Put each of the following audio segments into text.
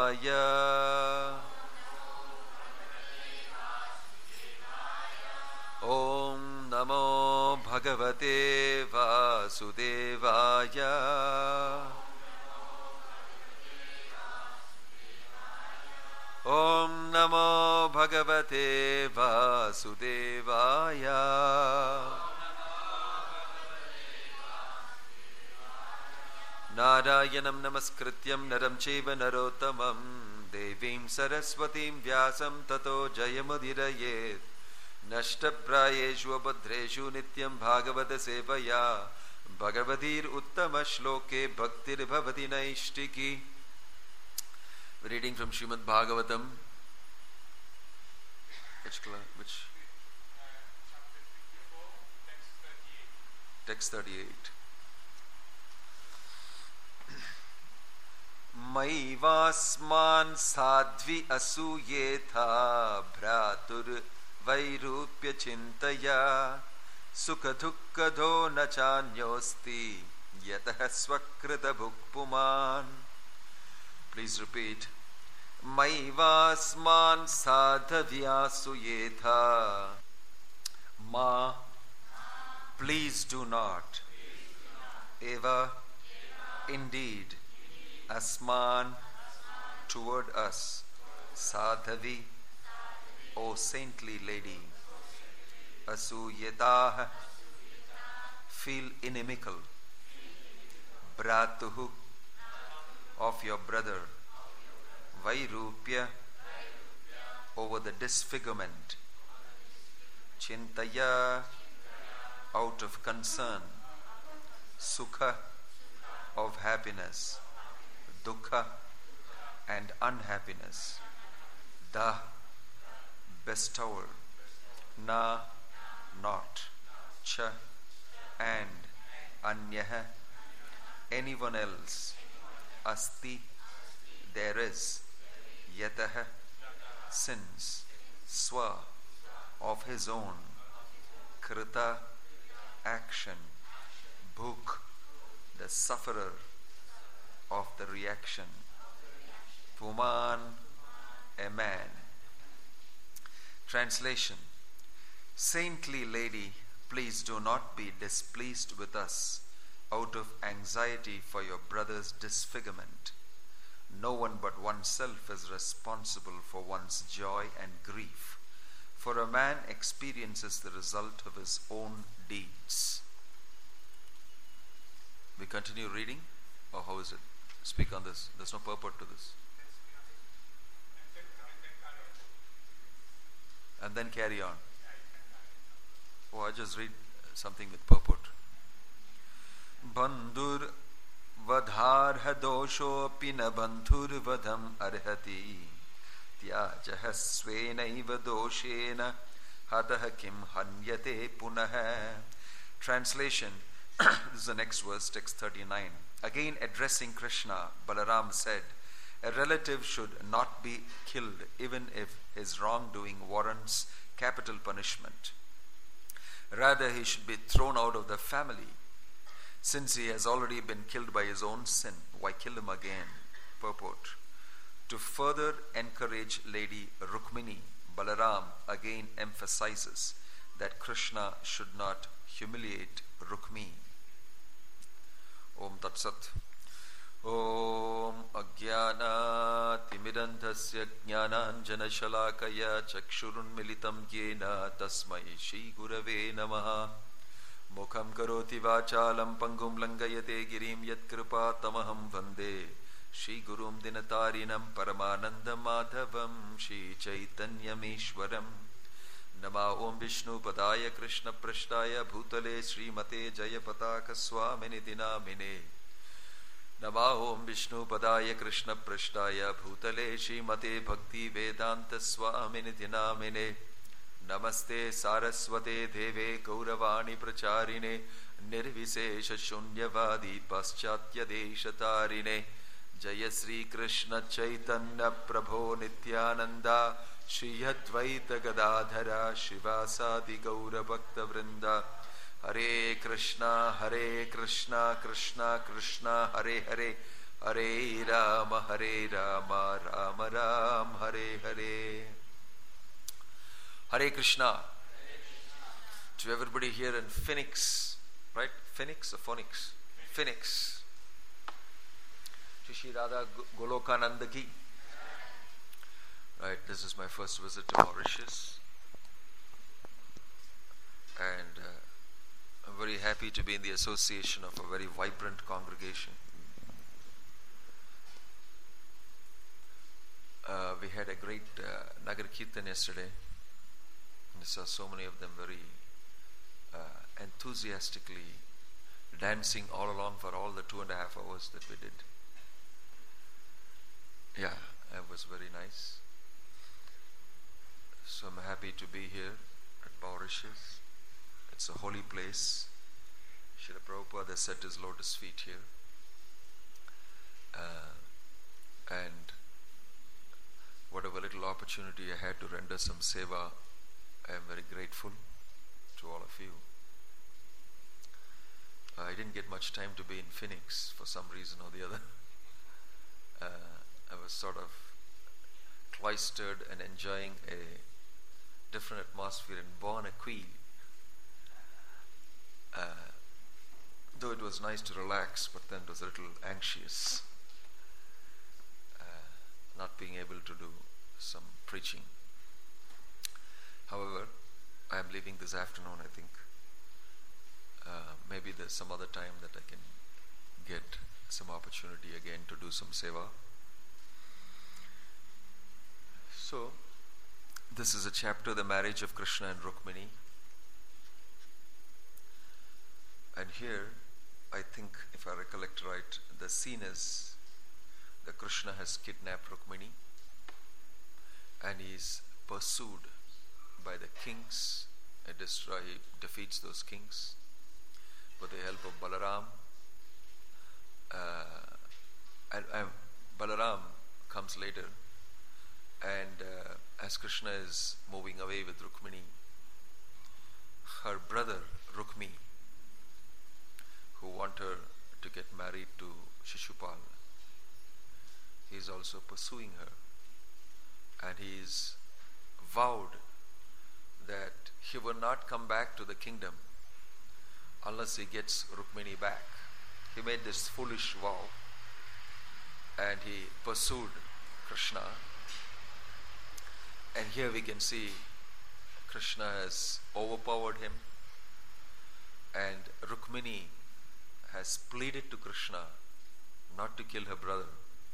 Vasudevaya. Om Namo Bhagavate Vasudevaya. Om Namo Bhagavate Vasudevaya. Narayanam Namaskrityam Naram Chaiva Narottamam Devim Saraswatim Vyasam Tato Jayamudirayet Nashtaprayeshu Abhadreshu Nityam Bhagavata Sevaya Bhagavatir Uttama Shloke Bhaktir Bhavati Naishtiki. Reading from Srimad Bhagavatam. Which? Text 38. Maivasman sadvi asuyetha bhratur vairupya chintaya sukadhukkadho nachanyosti yatah svakrita bhukpuman. Please repeat. Maivasman sadhavyasuyetha. Ma, please do not. Eva, indeed. Asman, toward us. Sadhavi, O saintly lady. Asuyetah, feel inimical. Bratuhu, of your brother. Vairupya, over the disfigurement. Chintaya, out of concern. Sukha, of happiness. Dukkha, and unhappiness. Da, bestower. Na, not. Cha, and. Anyaha, anyone else. Asti, there is. Yataha, since. Swa, of his own. Krita, action. Bhuk, the sufferer of the reaction. Puman, a man. Translation. Saintly lady, please do not be displeased with us out of anxiety for your brother's disfigurement. No one but oneself is responsible for one's joy and grief, for a man experiences the result of his own deeds. We continue reading, or how is it? Speak on this. There's no purport to this. And then carry on. Oh, I just read something with purport. Bandhur vadharha dosho pina bandhur vadam arhati tyajah svenaiva doshena hatah kim hanyate punaha. Translation. This is the next verse, text 39. Again addressing Krishna, Balaram said, a relative should not be killed even if his wrongdoing warrants capital punishment. Rather, he should be thrown out of the family. Since he has already been killed by his own sin, why kill him again? Purport. To further encourage Lady Rukmini, Balaram again emphasizes that Krishna should not humiliate Rukmi. Om Tat Sat. Om Ajnana Timirantasya Jnananjana Shalakaya Chakshurun Militam Yena Tasmai Shri Gurave Namaha. Mukham Karoti Vachalam Pangum Langayate Girim Yat Kripa Tamaham Vande Shri Gurum Dinatarinam Paramananda Madhavam Shri Chaitanyameshwaram. Nama Om Vishnu Padaya Krishna Prashtaya Bhutale Srimate Jayapataka Swamini Dinamine. Nama Om Vishnu Padaya Krishna Prashtaya Bhutale Srimate Bhakti Vedanta Swamini Dinamine. Namaste Saraswate Deve Gauravani Pracharine Nirvisesha Shunyavadi Paschatya Deshatarine. Jaya Sri Krishna Chaitanya Prabho Nityananda Shri Advaita Gadadhara Shivasadi Gaura Bhakta Vrinda. Hare Krishna Krishna Krishna Hare Hare Hare Rama, Rama Rama, Hare Hare. Hare Krishna. To everybody here in Phoenix, right? Phoenix or Phoenix? Phoenix. To Shri Radha Golokananda ki. Right, this is my first visit to Mauritius. And I'm very happy to be in the association of a very vibrant congregation. We had a great Nagar Kirtan yesterday. I saw so many of them very enthusiastically dancing all along for all the 2.5 hours that we did. Yeah, it was very nice. So I'm happy to be here at Mauritius. It's a holy place. Srila Prabhupada has set his lotus feet here. And whatever little opportunity I had to render some seva, I am very grateful to all of you. I didn't get much time to be in Phoenix for some reason or the other. I was sort of cloistered and enjoying a different atmosphere in Bon-Aquile. Though it was nice to relax, but then it was a little anxious, not being able to do some preaching. However, I am leaving this afternoon, I think. Maybe there's some other time that I can get some opportunity again to do some seva. So, this is a chapter, the marriage of Krishna and Rukmini. And here, I think, if I recollect right, the scene is that Krishna has kidnapped Rukmini and he is pursued by the kings. He defeats those kings with the help of Balaram. And Balaram comes later, and as Krishna is moving away with Rukmini, her brother Rukmi, who want her to get married to Shishupal, he is also pursuing her, and he is vowed that he will not come back to the kingdom unless he gets Rukmini back. He made this foolish vow and he pursued Krishna. And here we can see Krishna has overpowered him, and Rukmini has pleaded to Krishna not to kill her brother.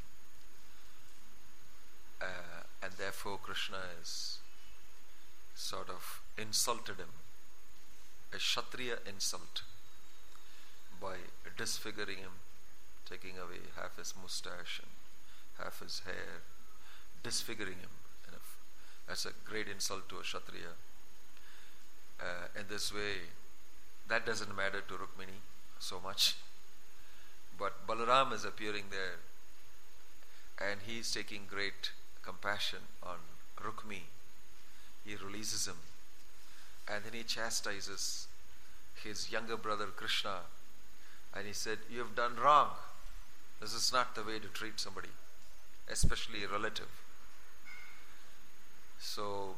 And therefore Krishna has sort of insulted him, a Kshatriya insult, by disfiguring him, taking away half his mustache and half his hair, disfiguring him. That's a great insult to a Kshatriya. In this way, that doesn't matter to Rukmini so much. But Balaram is appearing there, and he is taking great compassion on Rukmi. He releases him, and then he chastises his younger brother Krishna, and he said, "You have done wrong. This is not the way to treat somebody, especially a relative." So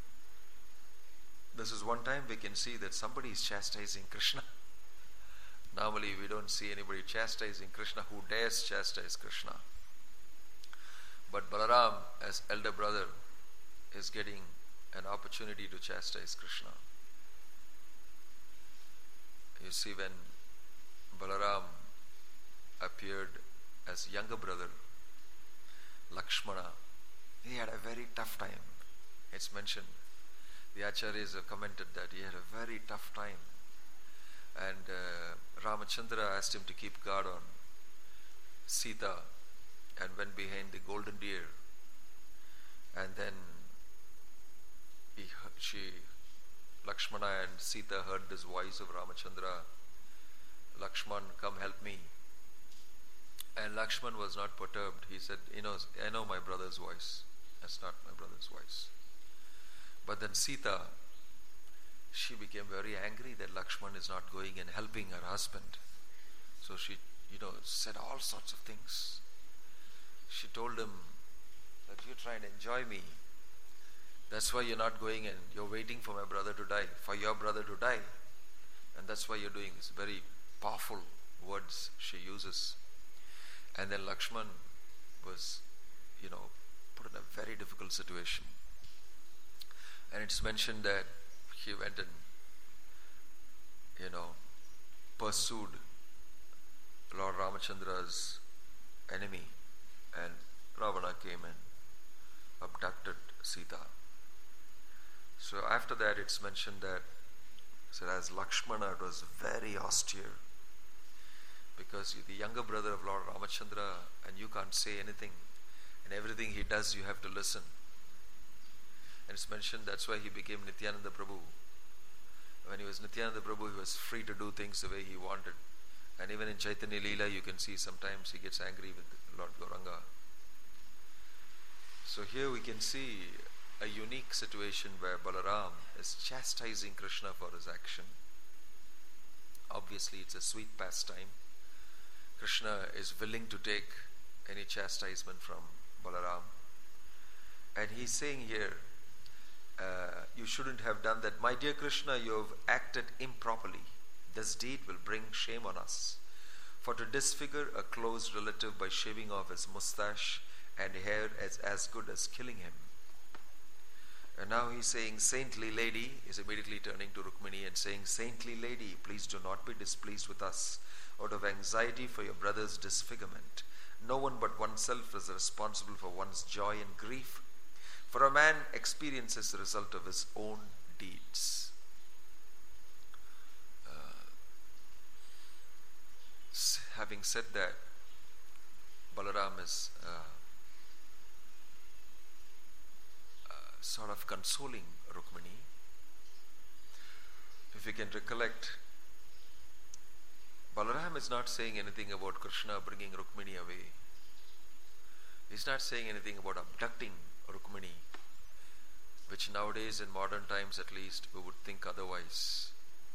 this is one time we can see that somebody is chastising Krishna. Normally we don't see anybody chastising Krishna who dares chastise Krishna. But Balaram, as elder brother, is getting an opportunity to chastise Krishna. You see, when Balaram appeared as younger brother, Lakshmana, he had a very tough time. It's mentioned, the Acharyas have commented that he had a very tough time. And Ramachandra asked him to keep guard on Sita, and went behind the golden deer. And then Lakshmana and Sita heard this voice of Ramachandra, "Lakshman, come help me." And Lakshman was not perturbed. He said, I know my brother's voice. That's not my brother's voice. But then Sita, she became very angry that Lakshman is not going and helping her husband. So she said all sorts of things. She told him that you try and enjoy me. That's why you're not going and you're waiting for my brother to die, for your brother to die. And that's why you're doing this. Very powerful words she uses. And then Lakshman was, put in a very difficult situation. And it's mentioned that he went and, pursued Lord Ramachandra's enemy, and Ravana came and abducted Sita. So after that it's mentioned that, as Lakshmana, it was very austere, because you're the younger brother of Lord Ramachandra and you can't say anything, and everything he does you have to listen. And it's mentioned that's why he became Nityananda Prabhu. When he was Nityananda Prabhu, he was free to do things the way he wanted. And even in Chaitanya Leela, you can see sometimes he gets angry with Lord Gauranga. So here we can see a unique situation where Balaram is chastising Krishna for his action. Obviously, it's a sweet pastime. Krishna is willing to take any chastisement from Balaram. And he's saying here, you shouldn't have done that. My dear Krishna, you have acted improperly. This deed will bring shame on us. For to disfigure a close relative by shaving off his mustache and hair is as good as killing him. And now he's saying, saintly lady, is immediately turning to Rukmini and saying, saintly lady, please do not be displeased with us out of anxiety for your brother's disfigurement. No one but oneself is responsible for one's joy and grief. For a man experiences the result of his own deeds. Having said that, Balaram is sort of consoling Rukmini. If you can recollect, Balaram is not saying anything about Krishna bringing Rukmini away. He's not saying anything about abducting Rukmini, which nowadays in modern times at least we would think otherwise.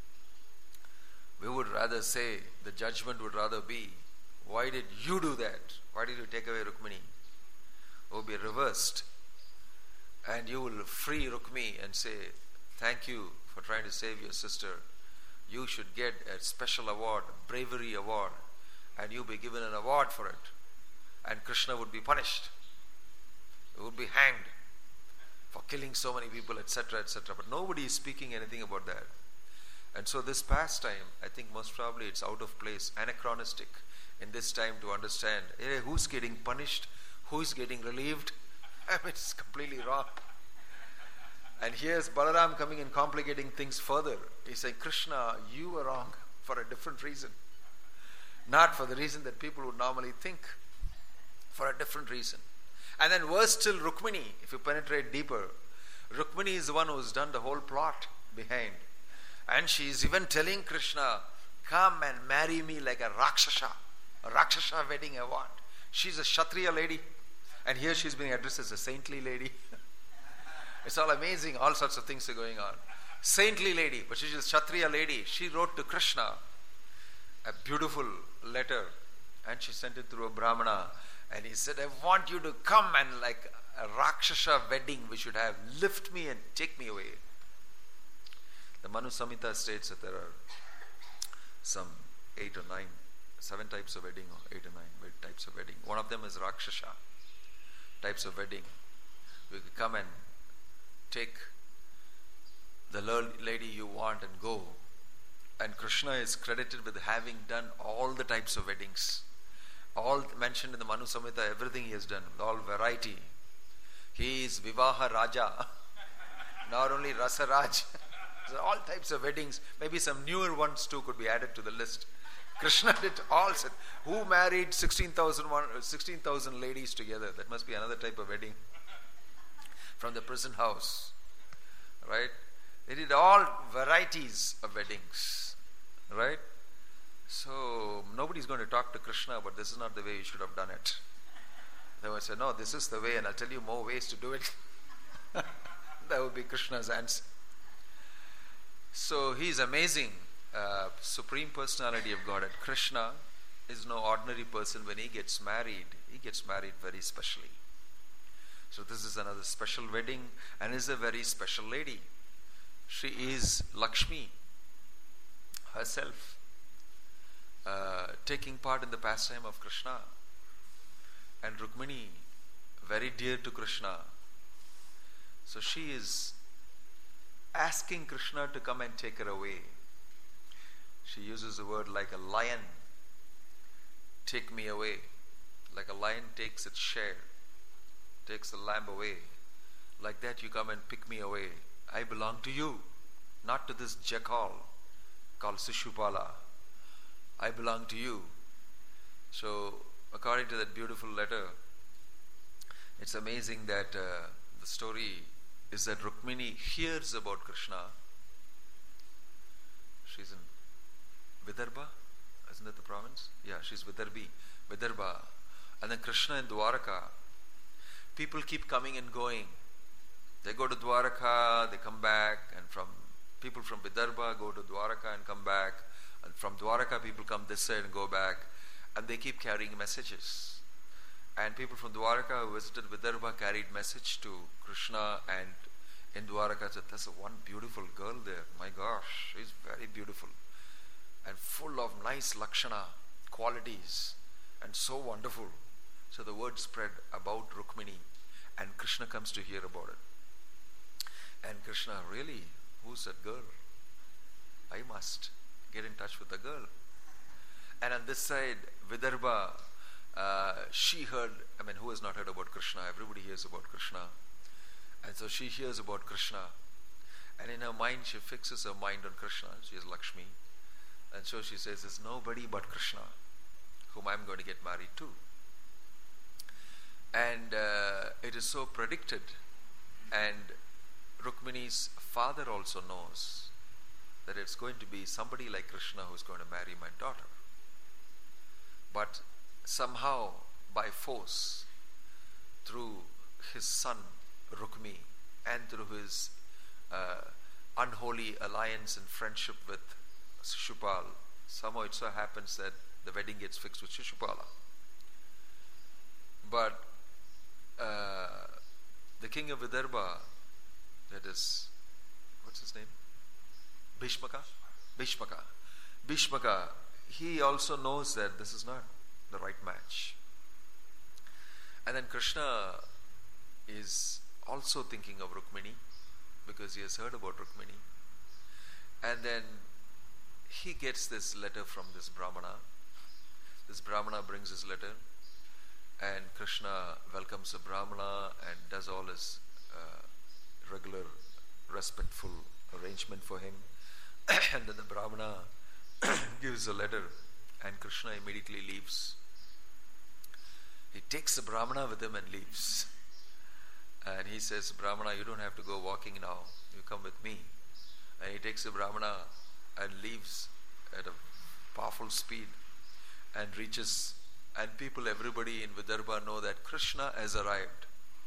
We would rather say, the judgment would rather be, why did you do that? Why did you take away Rukmini? It would be reversed. And you will free Rukmi and say, thank you for trying to save your sister. You should get a special award, a bravery award, and you'll be given an award for it. And Krishna would be punished. He would be hanged for killing so many people, etc., etc. But nobody is speaking anything about that. And so this pastime, I think most probably it's out of place, anachronistic in this time to understand, hey, who's getting punished, who's getting relieved. I mean, it's completely wrong. And here's Balaram coming and complicating things further. He's saying, Krishna, you were wrong for a different reason. Not for the reason that people would normally think, for a different reason. And then worse still, Rukmini, if you penetrate deeper, Rukmini is the one who's done the whole plot behind. And she's even telling Krishna, come and marry me like a Rakshasa. A Rakshasa wedding I want. She's a Kshatriya lady. And here she's being addressed as a saintly lady. It's all amazing. All sorts of things are going on. Saintly lady, but she's a Kshatriya lady. She wrote to Krishna a beautiful letter. And she sent it through a Brahmana. And he said, I want you to come and like a Rakshasa wedding we should have. Lift me and take me away. The Manu Samhita states that there are some 7 types of wedding, or 8 or 9 types of wedding. One of them is Rakshasa types of wedding. We could come and take the lady you want and go. And Krishna is credited with having done all the types of weddings. All mentioned in the Manu Samhita, everything he has done, all variety. He is Vivaha Raja, not only Rasa Raj. So all types of weddings, maybe some newer ones too could be added to the list. Krishna did all. Who married 16,000 ladies together? That must be another type of wedding. From the prison house. Right? They did all varieties of weddings. Right? So nobody's going to talk to Krishna, but this is not the way you should have done it. They would say, no, this is the way, and I'll tell you more ways to do it. That would be Krishna's answer. So he is amazing, Supreme Personality of Godhead, Krishna, is no ordinary person. When he gets married very specially. So this is another special wedding and is a very special lady. She is Lakshmi herself, taking part in the pastime of Krishna. And Rukmini, very dear to Krishna. So she is asking Krishna to come and take her away. She uses a word like a lion. Take me away. Like a lion takes its share, takes the lamb away. Like that you come and pick me away. I belong to you, not to this jackal called Shishupala. I belong to you. So according to that beautiful letter, it's amazing that the story is that Rukmini hears about Krishna. She's in Vidarbha, isn't that the province? Yeah, she's Vidarbha. And then Krishna in Dwaraka. People keep coming and going. They go to Dwaraka, they come back, and people from Vidarbha go to Dwaraka and come back, and from Dwaraka people come this side and go back, and they keep carrying messages. And people from Dwaraka who visited Vidarbha carried message to Krishna, and in Dwaraka said, there's one beautiful girl there. My gosh, she's very beautiful and full of nice lakshana qualities and so wonderful. So the word spread about Rukmini, and Krishna comes to hear about it. And Krishna, really, who's that girl? I must get in touch with the girl. And on this side, Vidarbha, she heard, who has not heard about Krishna? Everybody hears about Krishna. And so she hears about Krishna. And in her mind, she fixes her mind on Krishna. She is Lakshmi. And so she says, there's nobody but Krishna whom I'm going to get married to. And it is so predicted. And Rukmini's father also knows that it's going to be somebody like Krishna who's going to marry my daughter. But somehow, by force, through his son Rukmi and through his unholy alliance and friendship with Shishupal, somehow it so happens that the wedding gets fixed with Shishupala. But the king of Vidarbha, that is, what's his name? Bhishmaka, he also knows that this is not the right match. And then Krishna is also thinking of Rukmini because he has heard about Rukmini. And then he gets this letter from this Brahmana. This Brahmana brings his letter, and Krishna welcomes the Brahmana and does all his regular respectful arrangement for him. And then the Brahmana gives the letter, and Krishna immediately leaves. He takes the Brahmana with him and leaves. And he says, Brahmana, you don't have to go walking now. You come with me. And he takes the Brahmana and leaves at a powerful speed and reaches, and everybody in Vidarbha know that Krishna has arrived.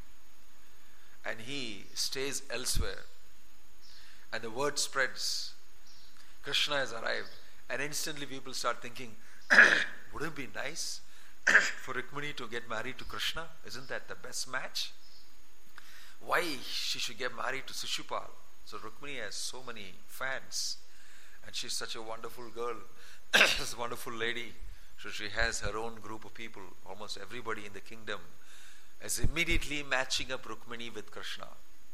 And he stays elsewhere. And the word spreads. Krishna has arrived. And instantly people start thinking, wouldn't it be nice for Rukmini to get married to Krishna? Isn't that the best match? Why she should get married to Shishupal? So Rukmini has so many fans, and she's such a wonderful girl, this wonderful lady. So she has her own group of people. Almost everybody in the kingdom is immediately matching up Rukmini with Krishna.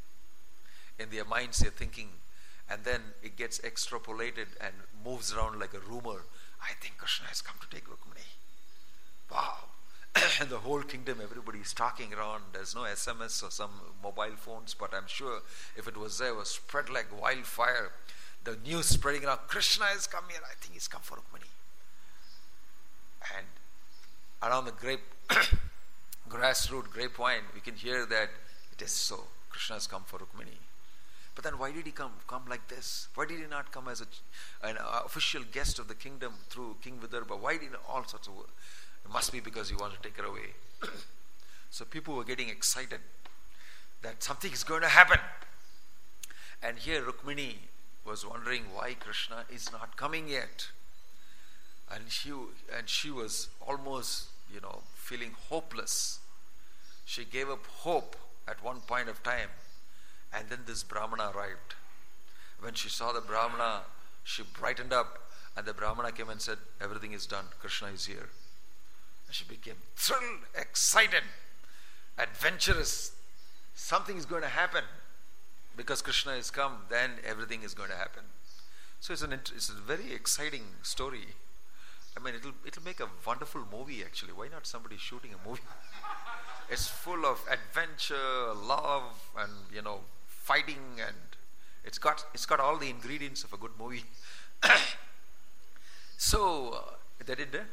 In their minds they're thinking, and then it gets extrapolated and moves around like a rumor. I think Krishna has come to take Rukmini. Wow. And the whole kingdom, everybody is talking around. There's no SMS or some mobile phones, but I'm sure if it was there, it was spread like wildfire. The news spreading around, Krishna has come here. I think he's come for Rukmini. And around the grassroots grapevine, we can hear that it is so. Krishna has come for Rukmini. But then why did he come like this? Why did he not come as an official guest of the kingdom through King Vidarbha? Why did all sorts of work? It must be because he wanted to take her away. So people were getting excited that something is going to happen. And here Rukmini was wondering why Krishna is not coming yet. And she was almost, feeling hopeless. She gave up hope at one point of time. And then this Brahmana arrived. When she saw the Brahmana, she brightened up, and the Brahmana came and said, everything is done, Krishna is here. And she became thrilled, excited, adventurous. Something is going to happen. Because Krishna has come, then everything is going to happen. So it's a very exciting story. I mean, it'll make a wonderful movie actually. Why not somebody shooting a movie? It's full of adventure, love, and fighting, and it's got all the ingredients of a good movie. So they did that.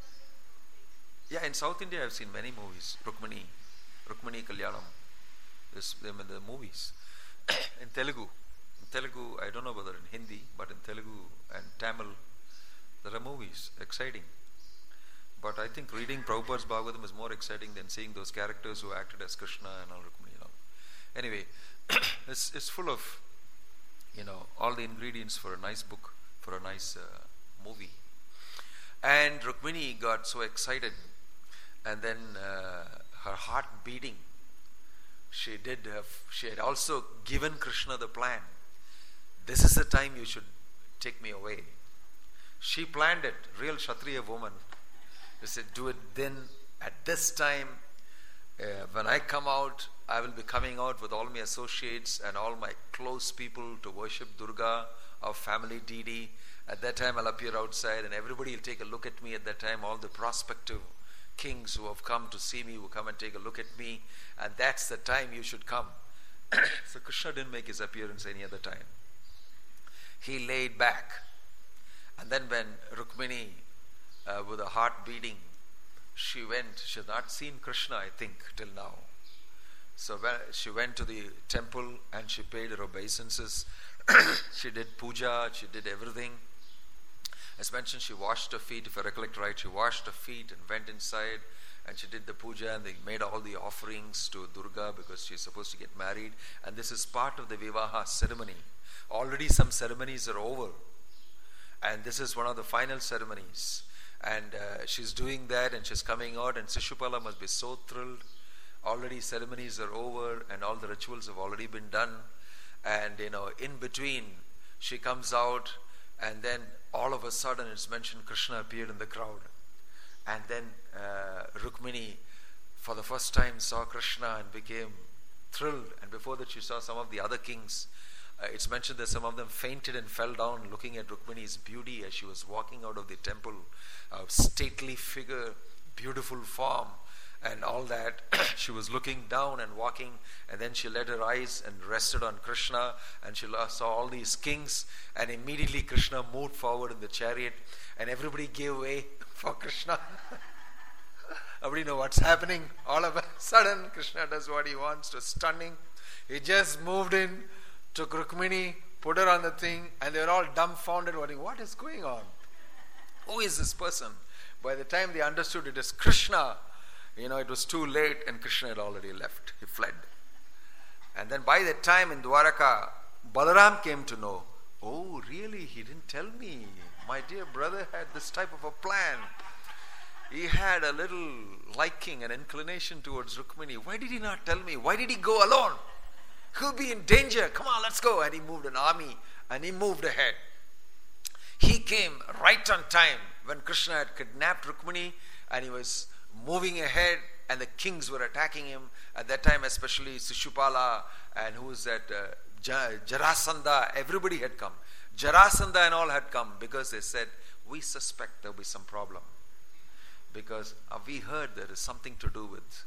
Yeah, in South India I've seen many movies. Rukmini Kalyanam. The movies. In Telugu, I don't know whether in Hindi, but in Telugu and Tamil, there are movies, exciting. But I think reading Prabhupada's Bhagavatam is more exciting than seeing those characters who acted as Krishna and all Rukmini. Anyway, it's full of, all the ingredients for a nice book, for a nice movie. And Rukmini got so excited, and then her heart beating. She had also given Krishna the plan. This is the time you should take me away. She planned it, real Kshatriya woman. She said, do it then, at this time. When I come out, I will be coming out with all my associates and all my close people to worship Durga, our family deity. At that time I'll appear outside and everybody will take a look at me at that time. All the prospective kings who have come to see me will come and take a look at me, and that's the time you should come. So Krishna didn't make his appearance any other time. He laid back, and then when Rukmini, with her heart beating, she had not seen Krishna, I think, till now. So when she went to the temple and she paid her obeisances, she did puja, she did everything. As mentioned, she washed her feet. If I recollect right, she washed her feet and went inside, and she did the puja, and they made all the offerings to Durga because she's supposed to get married. And this is part of the Vivaha ceremony. Already some ceremonies are over, and this is one of the final ceremonies. And she's doing that, and she's coming out, and Shishupala must be so thrilled. Already ceremonies are over, and all the rituals have already been done. And in between, she comes out, and then all of a sudden it's mentioned Krishna appeared in the crowd. And then Rukmini for the first time saw Krishna and became thrilled. And before that she saw some of the other kings. It's mentioned that some of them fainted and fell down looking at Rukmini's beauty as she was walking out of the temple. Stately figure, beautiful form, and all that. She was looking down and walking, and then she let her eyes and rested on Krishna, and she saw all these kings, and immediately Krishna moved forward in the chariot, and everybody gave way for Krishna. Everybody know what's happening. All of a sudden Krishna does what he wants. To stunning. He just moved in, took Rukmini, put her on the thing, and they were all dumbfounded, wondering, what is going on? Who is this person? By the time they understood it is Krishna, it was too late, and Krishna had already left. He fled. And then by that time in Dwaraka, Balaram came to know, oh really, he didn't tell me. My dear brother had this type of a plan. He had a little liking and inclination towards Rukmini. Why did he not tell me? Why did he go alone? He'll be in danger. Come on, let's go. And he moved an army, and he moved ahead. He came right on time when Krishna had kidnapped Rukmini, and he was moving ahead, and the kings were attacking him. At that time, especially Shishupala, and who was that? Jarasandha. Everybody had come. Jarasandha and all had come because they said, we suspect there will be some problem. Because we heard there is something to do with,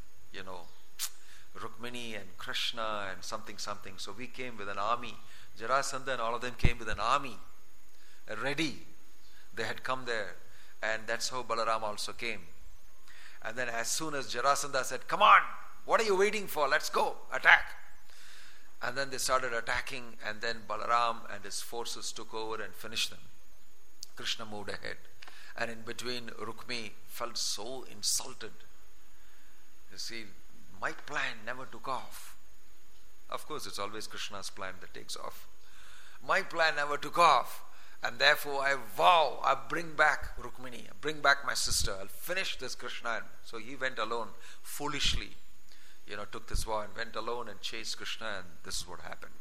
Rukmini and Krishna and something. So we came with an army. Jarasandha and all of them came with an army. Ready. They had come there. And that's how Balaram also came. And then as soon as Jarasandha said, come on, what are you waiting for? Let's go, attack. And then they started attacking, and then Balaram and his forces took over and finished them. Krishna moved ahead. And in between, Rukmi felt so insulted. You see, my plan never took off. Of course, it's always Krishna's plan that takes off. My plan never took off. And therefore I vow, I bring back Rukmini, I bring back my sister, I'll finish this Krishna. And so he went alone, foolishly, took this vow and went alone and chased Krishna, and this is what happened.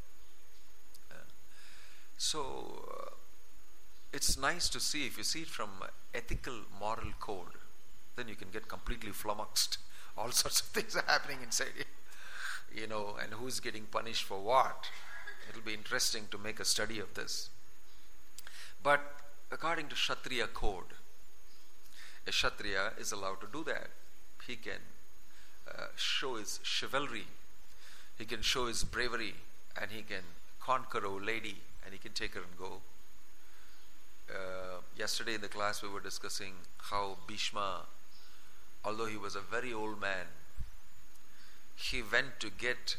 So it's nice to see, if you see it from ethical, moral code, then you can get completely flummoxed. All sorts of things are happening inside you, and who's getting punished for what. It'll be interesting to make a study of this. But according to Kshatriya code, a Kshatriya is allowed to do that. He can show his chivalry, he can show his bravery, and he can conquer a lady, and he can take her and go. Yesterday in the class we were discussing how Bhishma, although he was a very old man, he went to get,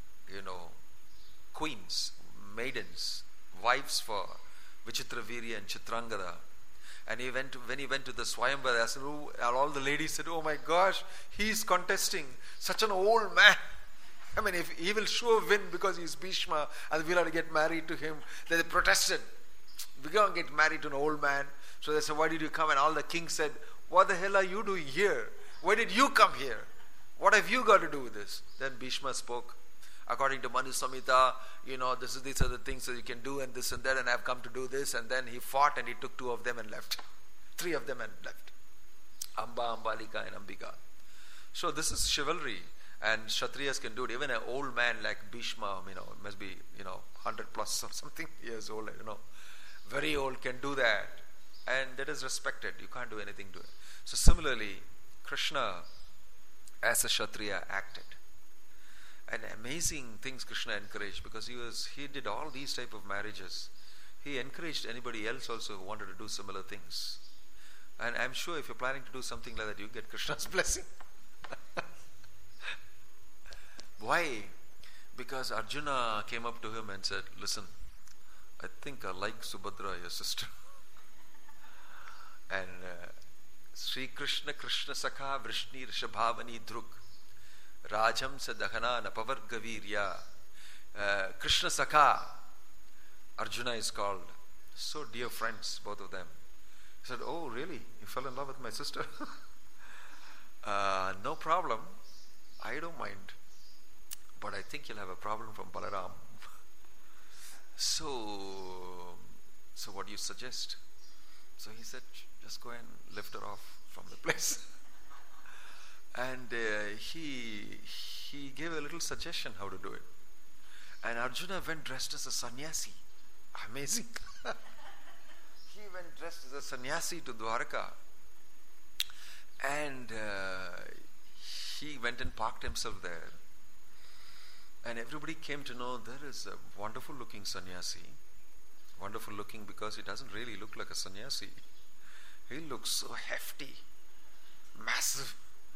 queens, maidens, wives for Vichitravirya and Chitrangada. And when he went to the Swayamvara, all the ladies said, "Oh my gosh, he's contesting such an old man. I mean, if he will sure win because he's Bhishma and we'll have to get married to him." They protested. "We can't get married to an old man." So they said, "Why did you come?" And all the kings said, "What the hell are you doing here? Why did you come here? What have you got to do with this?" Then Bhishma spoke. According to Manu Samhita, these are the things that you can do, and this and that, and I've come to do this. And then he fought and he took 2 of them and left. 3 of them and left. Amba, Ambalika and Ambika. So this is chivalry, and Kshatriyas can do it. Even an old man like Bhishma, must be, 100 plus or something years old, very old, can do that. And that is respected. You can't do anything to it. So similarly, Krishna as a Kshatriya acted. And amazing things Krishna encouraged, because he did all these type of marriages. He encouraged anybody else also who wanted to do similar things. And I'm sure if you're planning to do something like that, you get Krishna's blessing. Why? Because Arjuna came up to him and said, "Listen, I think I like Subhadra, your sister." And Sri Krishna Sakha Vrishni Rishabhavani Druk Rajam Sadhana Napavarga Virya. Krishna Sakha, Arjuna is called. So dear friends, both of them. He said, "Oh really? You fell in love with my sister?" "No problem. I don't mind. But I think you'll have a problem from Balaram." So what do you suggest? So he said, "Just go and lift her off from the place." And he gave a little suggestion how to do it. And Arjuna went dressed as a sannyasi. Amazing. He went dressed as a sannyasi to Dwarka. And he went and parked himself there. And everybody came to know there is a wonderful looking sannyasi. Wonderful looking because he doesn't really look like a sannyasi. He looks so hefty, massive.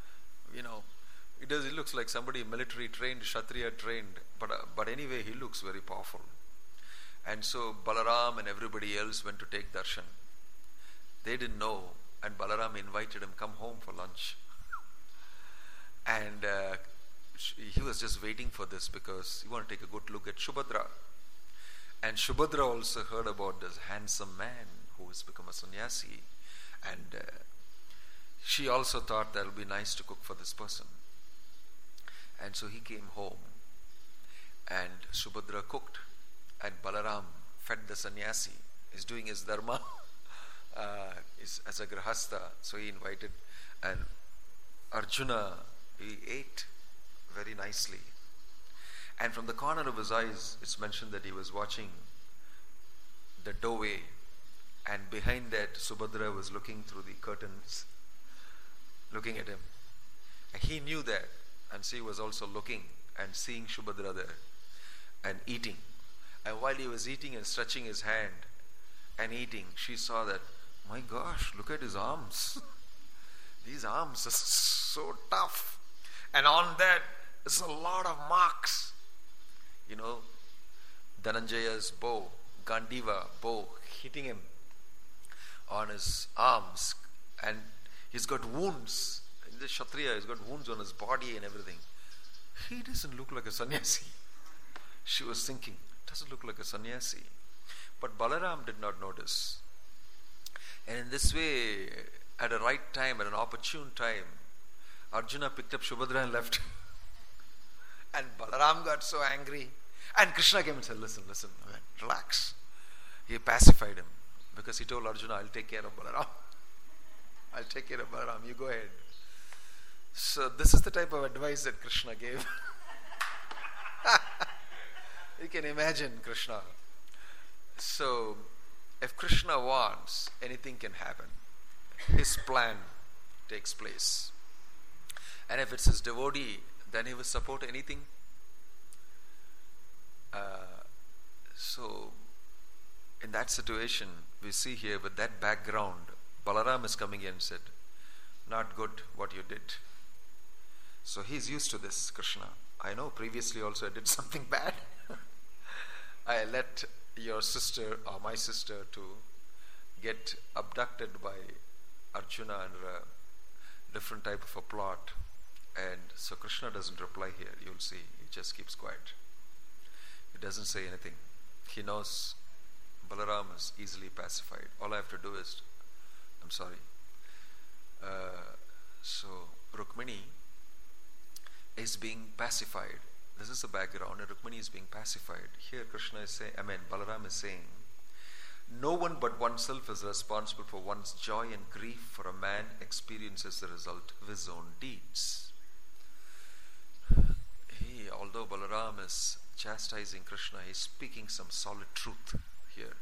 He looks like somebody military trained, Kshatriya trained. But anyway, he looks very powerful. And so Balaram and everybody else went to take darshan. They didn't know. And Balaram invited him, "Come home for lunch." And he was just waiting for this because he wanted to take a good look at Subhadra. And Subhadra also heard about this handsome man who has become a sannyasi. And she also thought that it would be nice to cook for this person. And so he came home. And Subhadra cooked. And Balaram fed the sannyasi. He's doing his dharma as a grahastha. So he invited. And Arjuna, he ate very nicely. And from the corner of his eyes, it's mentioned that he was watching the doorway. And behind that, Subhadra was looking through the curtains, looking at him. And he knew that. And so he was also looking and seeing Subhadra there and eating. And while he was eating and stretching his hand and eating, she saw that, "My gosh, look at his arms." These arms are so tough. And on that is a lot of marks. Dhananjaya's bow, Gandiva bow, hitting him on his arms. And he's got wounds. The Kshatriya has got wounds on his body and everything. He doesn't look like a sannyasi. She was thinking, doesn't look like a sannyasi. But Balaram did not notice. And in this way, at a right time, at an opportune time, Arjuna picked up Subhadra and left. And Balaram got so angry. And Krishna came and said, listen, man, relax. He pacified him. Because he told Arjuna, I'll take care of Balaram. I'll take care of Balaram. You go ahead. So this is the type of advice that Krishna gave. You can imagine Krishna. So, if Krishna wants, anything can happen. His plan takes place. And if it's his devotee, then he will support anything. So, in that situation, we see here with that background, Balaram is coming in and said, not good what you did. So he's used to this, Krishna. I know previously also I did something bad. I let your sister or my sister to get abducted by Arjuna under a different type of a plot. And so Krishna doesn't reply here. You'll see. He just keeps quiet. He doesn't say anything. He knows Balaram is easily pacified. All I have to do is, I'm sorry. So Rukmini is being pacified. This is the background, and Rukmini is being pacified. Here Krishna is saying, Balaram is saying, no one but oneself is responsible for one's joy and grief, for a man experiences the result of his own deeds. Although Balaram is chastising Krishna, he is speaking some solid truth here.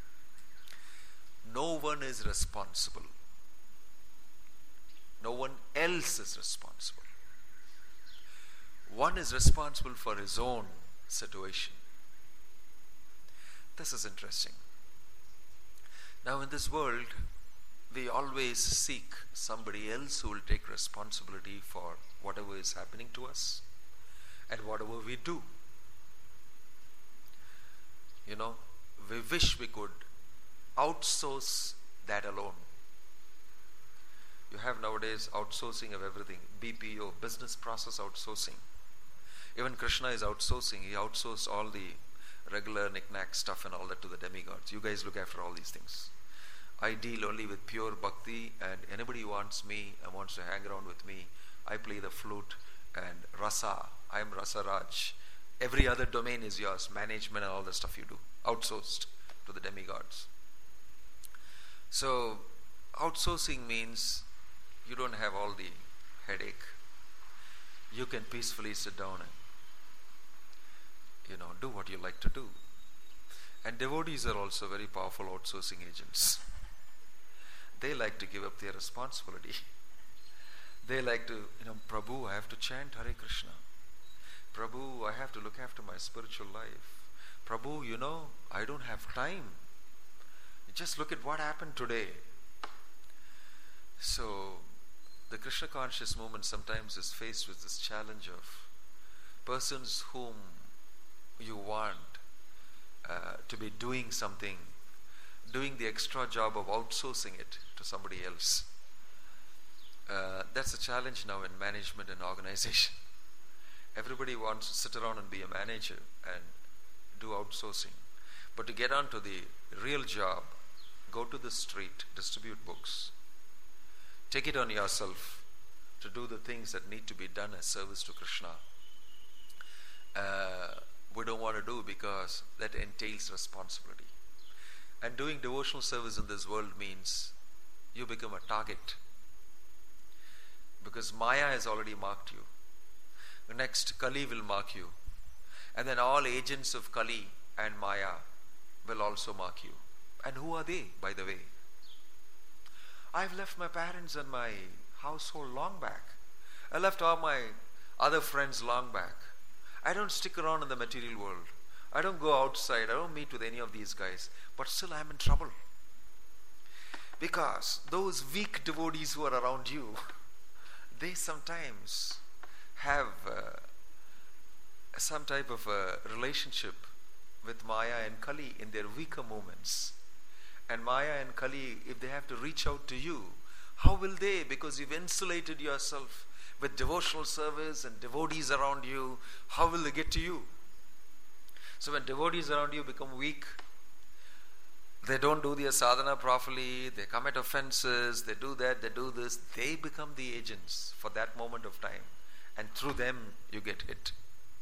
No one is responsible. No one else is responsible. One is responsible for his own situation. This is interesting. Now in this world, we always seek somebody else who will take responsibility for whatever is happening to us and whatever we do. We wish we could outsource that alone. You have nowadays outsourcing of everything. BPO, business process outsourcing. Even Krishna is outsourcing. He outsourced all the regular knick-knack stuff and all that to the demigods. You guys look after all these things. I deal only with pure bhakti, and anybody who wants me and wants to hang around with me, I play the flute and rasa. I am Rasa Raj. Every other domain is yours. Management and all the stuff you do. Outsourced to the demigods. So, outsourcing means you don't have all the headache. You can peacefully sit down and do what you like to do. And devotees are also very powerful outsourcing agents. They like to give up their responsibility. They like to, Prabhu, I have to chant Hare Krishna. Prabhu, I have to look after my spiritual life. Prabhu, I don't have time. Just look at what happened today. So, the Krishna conscious movement sometimes is faced with this challenge of persons whom you want to be doing something, doing the extra job of outsourcing it to somebody else. That's a challenge now in management and organization. Everybody wants to sit around and be a manager and do outsourcing. But to get on to the real job, go to the street, distribute books. Take it on yourself to do the things that need to be done as service to Krishna. We don't want to do because that entails responsibility. And doing devotional service in this world means you become a target. Because Maya has already marked you. Next, Kali will mark you. And then all agents of Kali and Maya will also mark you. And who are they, by the way? I've left my parents and my household long back. I left all my other friends long back. I don't stick around in the material world. I don't go outside. I don't meet with any of these guys. But still I'm in trouble. Because those weak devotees who are around you, they sometimes have some type of a relationship with Maya and Kali in their weaker moments. And Maya and Kali, if they have to reach out to you, how will they? Because you've insulated yourself with devotional service and devotees around you, how will they get to you? So when devotees around you become weak, They don't do their sadhana properly, they commit offenses, they do that, they do this. They become the agents for that moment of time. And through them, you get hit.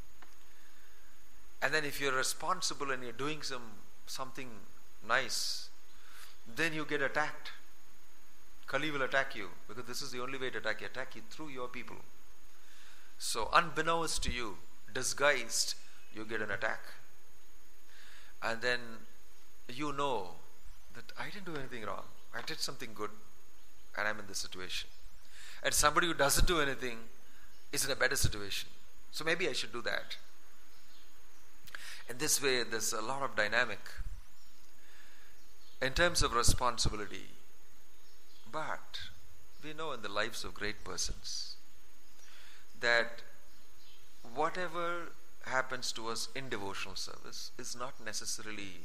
And then if you're responsible and you're doing something nice, then you get attacked. Kali will attack you, because this is the only way to attack you through your people. So unbeknownst to you, disguised, you get an attack. And then you know that I didn't do anything wrong. I did something good and I'm in this situation. And somebody who doesn't do anything is in a better situation. So maybe I should do that. In this way, there's a lot of dynamic in terms of responsibility. But we know in the lives of great persons that whatever happens to us in devotional service is not necessarily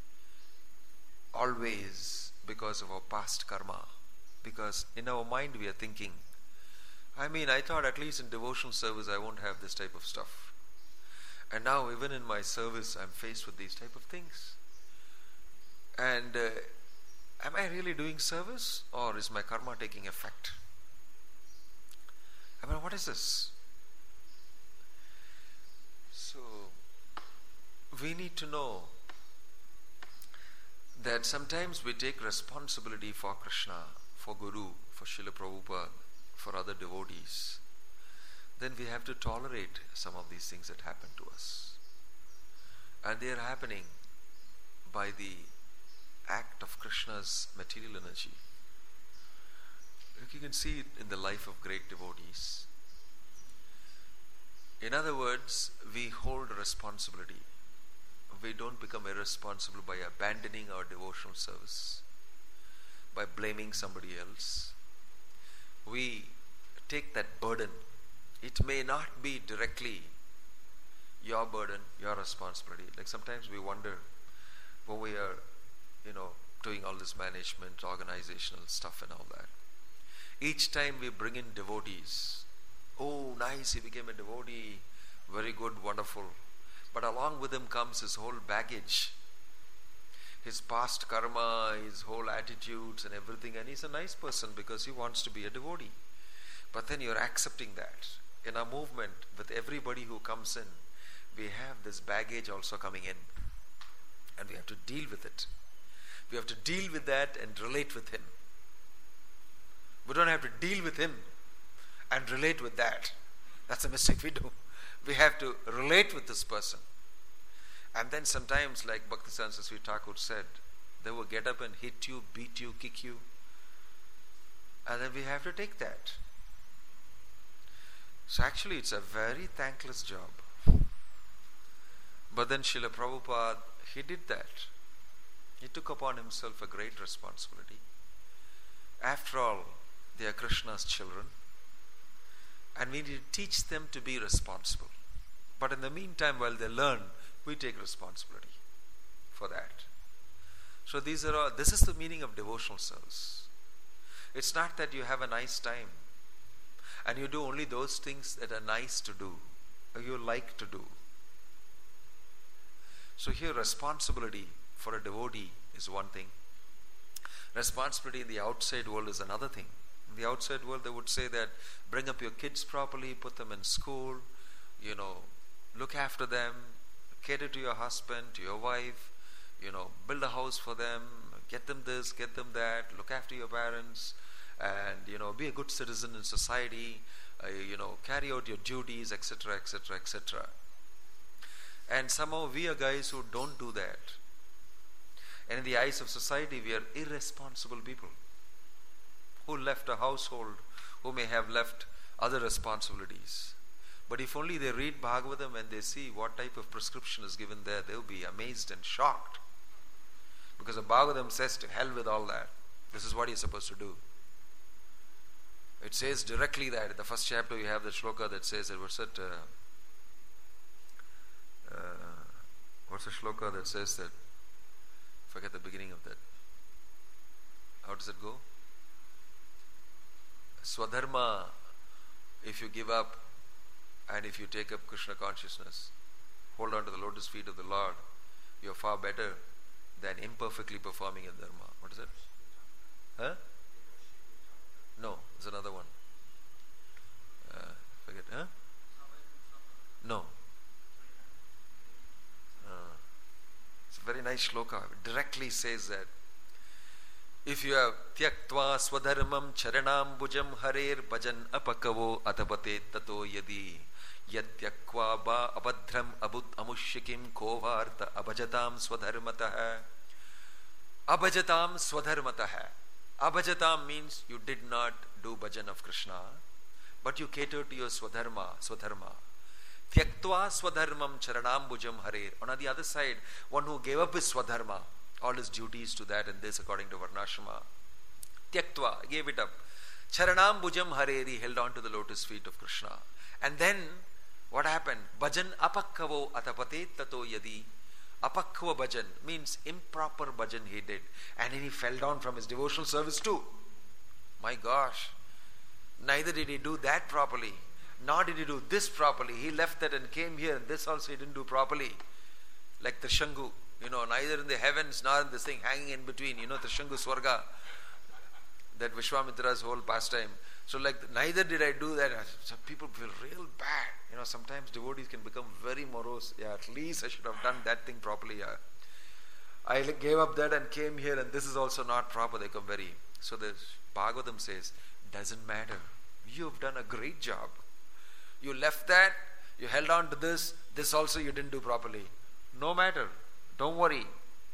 always because of our past karma. Because in our mind we are thinking, I thought at least in devotional service I won't have this type of stuff. And now even in my service I'm faced with these type of things. And am I really doing service, or is my karma taking effect? What is this? So we need to know that sometimes we take responsibility for Krishna, for Guru, for Srila Prabhupada, for other devotees. Then we have to tolerate some of these things that happen to us. And they are happening by the act of Krishna's material energy. You can see it in the life of great devotees. In other words, we hold responsibility. We don't become irresponsible by abandoning our devotional service, by blaming somebody else. We take that burden. It may not be directly your burden, your responsibility. Like sometimes we wonder when we are, doing all this management, organizational stuff and all that. Each time we bring in devotees, oh nice, he became a devotee, very good, wonderful. But along with him comes his whole baggage, his past karma, his whole attitudes and everything. And he's a nice person because he wants to be a devotee. But then you're accepting that. In our movement, with everybody who comes in, we have this baggage also coming in. And we have to deal with it. We have to deal with that and relate with him. We don't have to deal with him and relate with that. That's a mistake we do. We have to relate with this person. And then sometimes, like Bhaktisiddhanta Saraswati Thakur said, they will get up and hit you, beat you, kick you. And then we have to take that. So actually it's a very thankless job. But then Srila Prabhupada, he did that. He took upon himself a great responsibility. After all, they are Krishna's children. And we need to teach them to be responsible. But in the meantime, while they learn, we take responsibility for that. So this is the meaning of devotional service. It's not that you have a nice time and you do only those things that are nice to do or you like to do. So here responsibility for a devotee is one thing. Responsibility in the outside world is another thing. In the outside world, they would say that bring up your kids properly, put them in school, look after them, cater to your husband, to your wife, build a house for them, get them this, get them that, look after your parents, and, be a good citizen in society, carry out your duties, etc., etc., etc. And somehow we are guys who don't do that. And in the eyes of society, we are irresponsible people who left a household, who may have left other responsibilities. But if only they read Bhagavatam and they see what type of prescription is given there, they'll be amazed and shocked. Because the Bhagavatam says to hell with all that. This is what you're supposed to do. It says directly that. In the first chapter you have the shloka that says that, what's the shloka that says that? Forget the beginning of that. How does it go? Swadharma, if you give up and if you take up Krishna consciousness, hold on to the lotus feet of the Lord, you're far better than imperfectly performing a dharma. What is it? Huh? No, there's another one. Forget, huh? No. It's a very nice shloka. It directly says that if you have tyaktva swadharmam charanambujam harer bhajan apakavo atapate tato yadi yatyakva ba abadram abud amushyakim kovarta abhajatam swadharmatah. Abhajatam swadharmatah. Abhajatam means you did not do bhajan of Krishna, but you catered to your swadharma. Tyaktva swadharmam charanambujam harer. On the other side, one who gave up his swadharma, all his duties to that and this according to Varnashrama. Tyaktva, gave it up. Charanambujam harer, he held on to the lotus feet of Krishna. And then, what happened? Bhajan apakkavo atapate tato yadi. Apakva bhajan means improper bhajan he did. And then he fell down from his devotional service too. My gosh. Neither did he do that properly, nor did he do this properly. He left that and came here, and this also he didn't do properly. Like Trishangu, neither in the heavens nor in this thing hanging in between, Trishangu Swarga, that Vishwamitra's whole pastime. So neither did I do that. Some people feel real bad. Sometimes devotees can become very morose. Yeah, at least I should have done that thing properly. Yeah. I gave up that and came here, and this is also not proper. They come very. So the Bhagavatam says, doesn't matter. You've done a great job. You left that, you held on to this also you didn't do properly. No matter. Don't worry.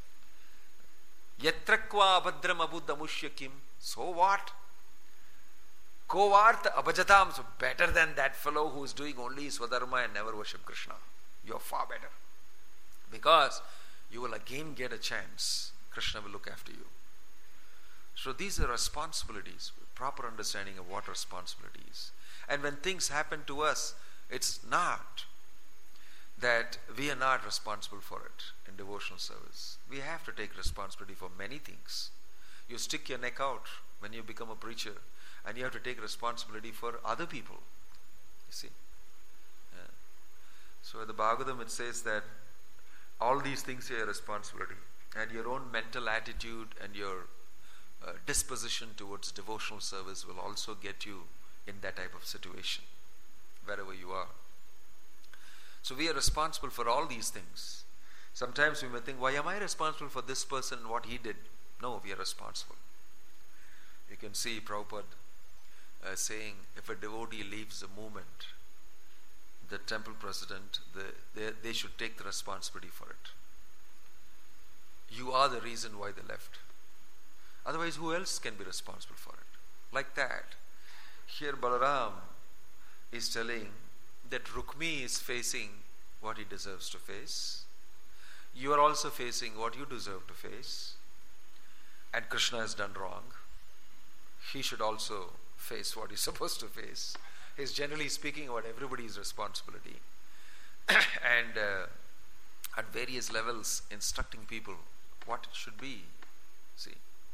Yatrakva abhadram abuddhamushyakim. So what? Kovartha abhajatam. So better than that fellow who is doing only swadharma and never worship Krishna. You're far better. Because you will again get a chance. Krishna will look after you. So these are responsibilities, proper understanding of what responsibility is. And when things happen to us, it's not that we are not responsible for it in devotional service. We have to take responsibility for many things. You stick your neck out when you become a preacher, and you have to take responsibility for other people. You see? Yeah. So in the Bhagavatam it says that all these things are your responsibility, and your own mental attitude and your disposition towards devotional service will also get you in that type of situation, wherever you are. So we are responsible for all these things. Sometimes we may think, why am I responsible for this person, what he did? No, we are responsible. You can see Prabhupada saying, if a devotee leaves the movement, the temple president, they should take the responsibility for it. You are the reason why they left. Otherwise, who else can be responsible for it? Like that. Here Balaram is telling that Rukmi is facing what he deserves to face. You are also facing what you deserve to face. And Krishna has done wrong. He should also face what he's supposed to face. He's generally speaking about everybody's responsibility. And at various levels instructing people what it should be. See.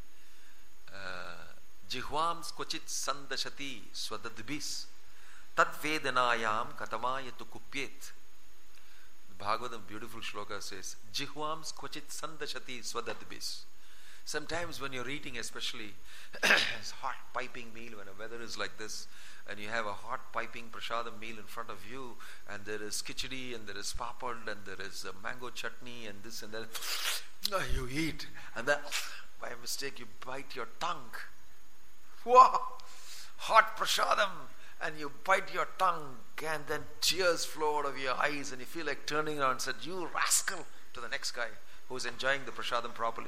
Jihvam skochit sandashati swadadbis tat vedanayam katamayatu kupyet. Bhagavatam beautiful shloka says, Jihvam skochit sandashati swadadbis. Sometimes when you're eating, especially it's hot piping meal, when the weather is like this, and you have a hot piping prasadam meal in front of you, and there is khichdi, and there is papad, and there is a mango chutney, and this and that. You eat, and then by mistake you bite your tongue. Wow! Hot prasadam, and you bite your tongue, and then tears flow out of your eyes, and you feel like turning around and said, you rascal, to the next guy who's enjoying the prasadam properly.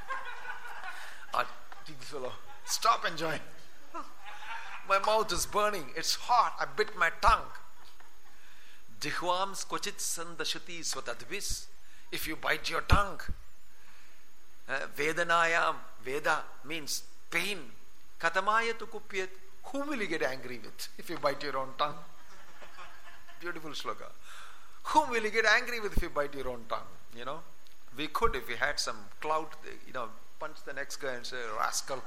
Fellow, stop enjoying. My mouth is burning. It's hot. I bit my tongue. Jihvam skochit sandashati swadadvis. If you bite your tongue. Vedanayam. Veda means pain. Katamayatu kupyat. Who will you get angry with if you bite your own tongue? Beautiful shloka. Whom will you get angry with if you bite your own tongue? We could, if we had some clout, punch the next guy and say, rascal.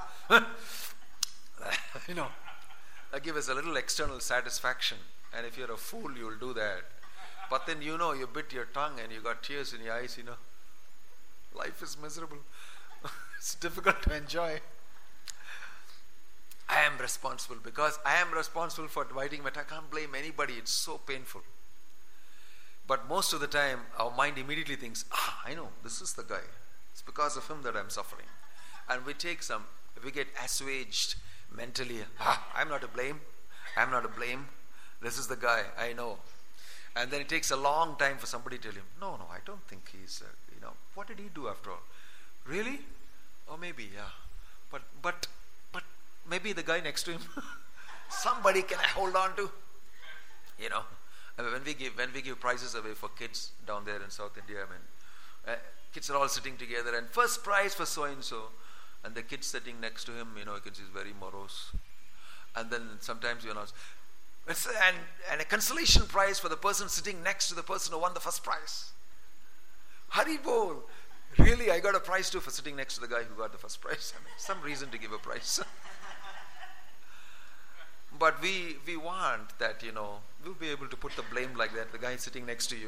That give us a little external satisfaction. And if you're a fool, you'll do that. But then you bit your tongue and you got tears in your eyes, Life is miserable. It's difficult to enjoy. I am responsible because I am responsible for dividing matter. I can't blame anybody. It's so painful. But most of the time, our mind immediately thinks, I know, this is the guy. It's because of him that I'm suffering. And we get assuaged mentally. I'm not to blame. I'm not to blame. This is the guy, I know. And then it takes a long time for somebody to tell him, no, I don't think he's, what did he do after all? Really? Or maybe, yeah. But maybe the guy next to him, somebody can I hold on to? I mean, when we give prizes away for kids down there in South India, kids are all sitting together and first prize for so-and-so. And the kid sitting next to him, you can see he's very morose. And then sometimes, and a consolation prize for the person sitting next to the person who won the first prize. Haribol! Really, I got a prize too for sitting next to the guy who got the first prize. Some reason to give a prize. But we want that, we'll be able to put the blame like that, the guy sitting next to you.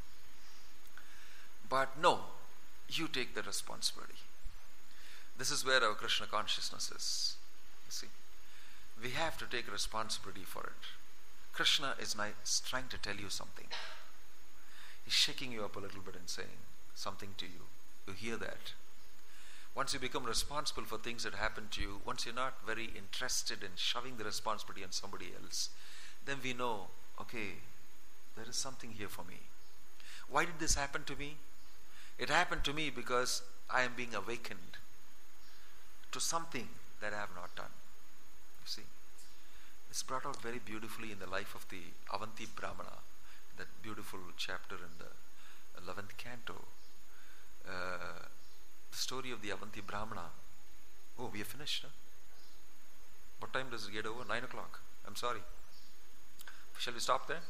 But no, you take the responsibility. This is where our Krishna consciousness is. You see, we have to take responsibility for it. Krishna is trying to tell you something. He's shaking you up a little bit and saying something to you. You hear that. Once you become responsible for things that happen to you, once you're not very interested in shoving the responsibility on somebody else, then we know, okay, there is something here for me. Why did this happen to me? It happened to me because I am being awakened to something that I have not done. You see, it's brought out very beautifully in the life of the Avanti Brahmana, that beautiful chapter in the 11th canto. The story of the Avanti Brahmana. Oh, we are finished, huh? What time does it get over? 9 o'clock. I'm sorry. Shall we stop there?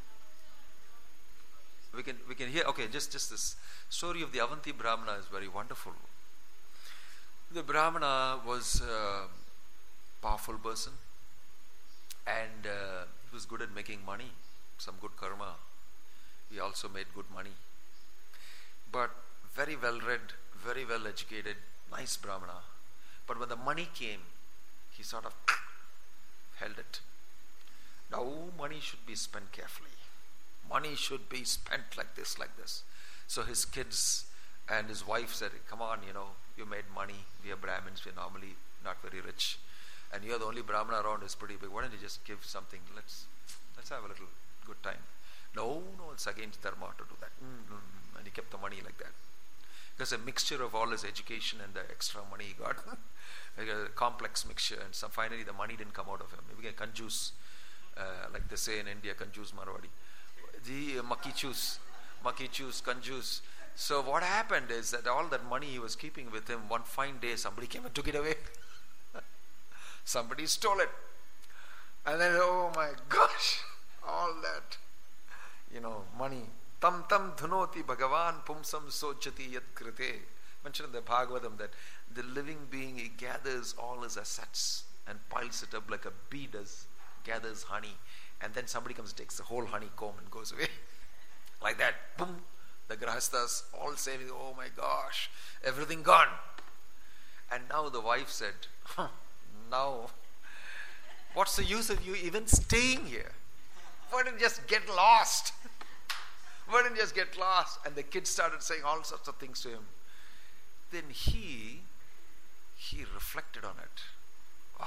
We can hear. Okay, just this story of the Avanti Brahmana is very wonderful. The Brahmana was a powerful person, and he was good at making money, some good karma. He also made good money. But very well read, very well educated, nice Brahmana. But when the money came, he sort of held it. Now, money should be spent carefully. Money should be spent like this. So his kids and his wife said, come on, you made money. We are Brahmins, we are normally not very rich. And you're the only Brahmana around who's pretty big. Why don't you just give something? Let's have a little good time. No, it's against dharma to do that. And he kept the money like that. Because a mixture of all his education and the extra money he got, a complex mixture, and finally the money didn't come out of him. He became kanjus, like they say in India, kanjus Marwadi. The makichus, kanjus. So what happened is that all that money he was keeping with him, one fine day somebody came and took it away. Somebody stole it. And then, oh my gosh, all that, money. Tam dhunoti bhagavan pumsam sochati yat krite. Mentioned in the Bhagavatam that the living being, he gathers all his assets and piles it up like a bee gathers honey. And then somebody comes and takes the whole honeycomb and goes away. Like that, boom, the grahasthas all saying, oh my gosh, everything gone. And now the wife said, now, what's the use of you even staying here? Why don't you just get lost? Why don't you just get lost? And the kids started saying all sorts of things to him. Then he reflected on it. Wow.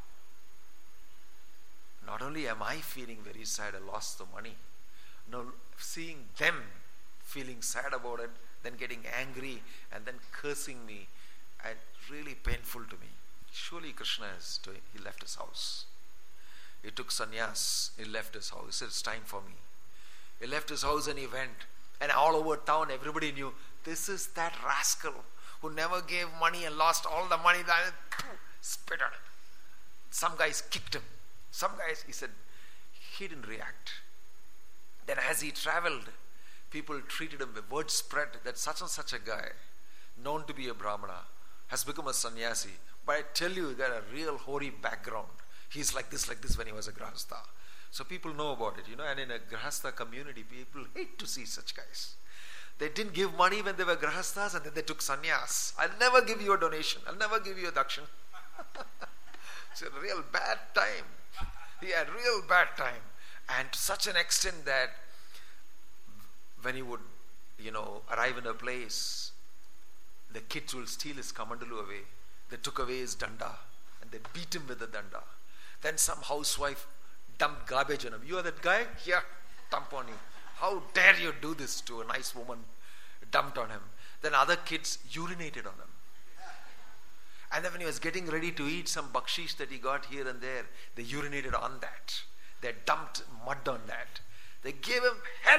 Not only am I feeling very sad, I lost the money. No, seeing them feeling sad about it, then getting angry and then cursing me, and really painful to me. Surely Krishna is doing. He left his house. He took sannyas. He left his house. He said, it's time for me. He left his house and he went. And all over town, everybody knew, this is that rascal who never gave money and lost all the money. That spit on it. Some guys kicked him. Some guys, he said, he didn't react. Then as he traveled, people treated him, the word spread that such and such a guy, known to be a Brahmana, has become a sannyasi. But I tell you, he got a real hoary background. He's like this when he was a grahastha. So people know about it, and in a grahastha community, people hate to see such guys. They didn't give money when they were grahasthas, and then they took sannyas. I'll never give you a donation. I'll never give you a dakshin. It's a real bad time. He had real bad time. And to such an extent that when he would, arrive in a place, the kids will steal his kamandalu away. They took away his danda and they beat him with the danda. Then some housewife dumped garbage on him. You are that guy? Here, dump on you. How dare you do this to a nice woman? Dumped on him. Then other kids urinated on him. And then when he was getting ready to eat some bakshish that he got here and there, they urinated on that. They dumped mud on that. They gave him hell.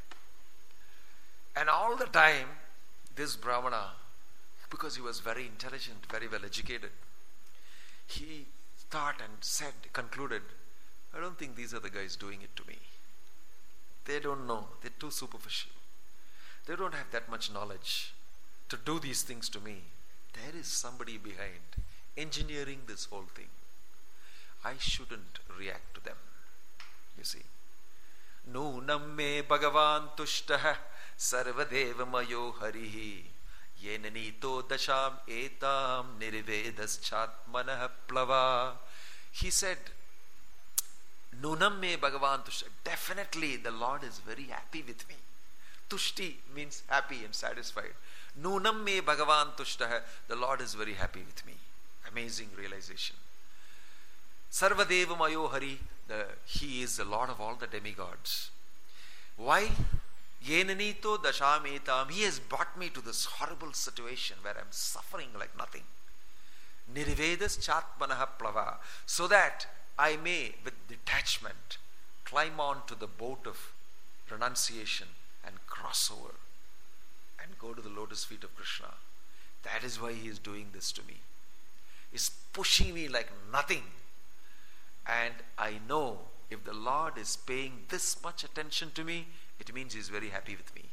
And all the time, this Brahmana, because he was very intelligent, very well educated, he thought and concluded, I don't think these are the guys doing it to me. They don't know. They're too superficial. They don't have that much knowledge to do these things to me. There is somebody behind engineering this whole thing. I shouldn't react to them. You see. Nunam me bhagavan tushtaha sarvadeva mayo harihi yenanito dasham etam nirvedaschatmanah plava. He said, Nunam me bhagavan tushtaha. Definitely the Lord is very happy with me. Tushti means happy and satisfied. Nunam me bhagavan tushtaha. The Lord is very happy with me. Amazing realization. Sarvadeva mayo hari. He is the Lord of all the demigods. Why? Yenanito dashametam. He has brought me to this horrible situation where I am suffering like nothing. Nirvedas chatmanah plava. So that I may, with detachment, climb on to the boat of renunciation and cross over and go to the lotus feet of Krishna. That is why he is doing this to me. He's pushing me like nothing. And I know if the Lord is paying this much attention to me, it means he's very happy with me.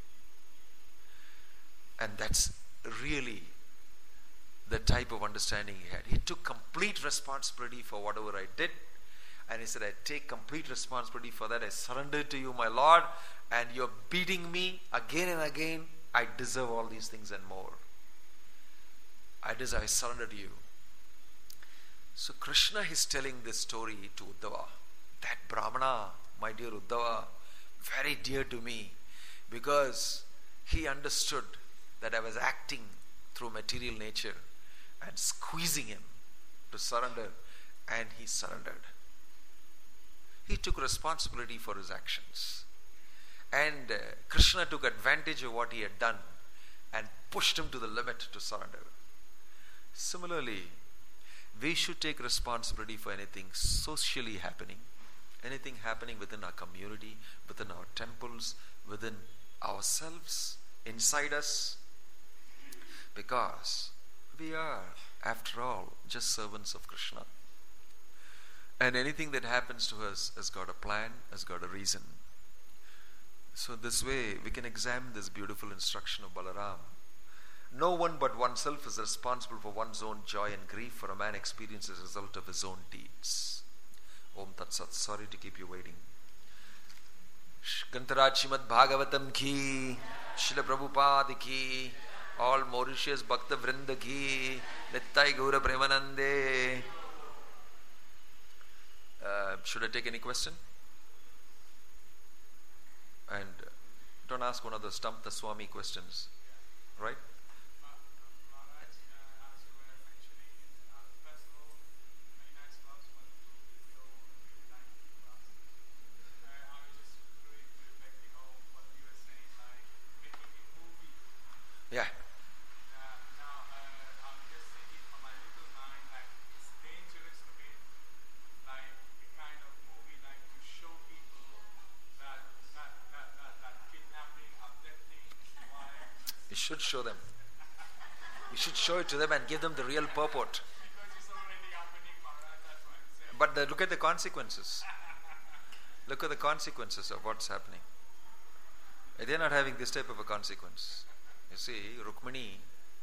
And that's really the type of understanding he had. He took complete responsibility for whatever I did. And he said, I take complete responsibility for that. I surrender to you, my Lord. And you're beating me again and again. I deserve all these things and more. I surrender to you. So Krishna is telling this story to Uddhava. That Brahmana, my dear Uddhava, very dear to me, because he understood that I was acting through material nature and squeezing him to surrender, and he surrendered. He took responsibility for his actions. And Krishna took advantage of what he had done and pushed him to the limit to surrender. Similarly, we should take responsibility for anything socially happening, anything happening within our community, within our temples, within ourselves, inside us, because we are, after all, just servants of Krishna. And anything that happens to us has got a plan, has got a reason. So this way we can examine this beautiful instruction of Balaram. No one but oneself is responsible for one's own joy and grief, for a man experiences as a result of his own deeds. Om Tat Sat. Sorry to keep you waiting. Grantaraj Srimad Bhagavatam ki, Srila Prabhupada ki, all Mauritius Bhakta Vrinda ki, Nittai Gaura Premanande. Should I take any question? And don't ask one of the Stump the Swami questions, right? Yeah. Now, I'm just thinking from my little mind, like, it's dangerous to make, like, a kind of movie, like, to show people that kidnapping, abducting, why. You should show them. You should show it to them and give them the real purport. Because it's already happening, Maharaj, that's what I'm saying. But look at the consequences. Look at the consequences of what's happening. They're not having this type of a consequence. You see, Rukmini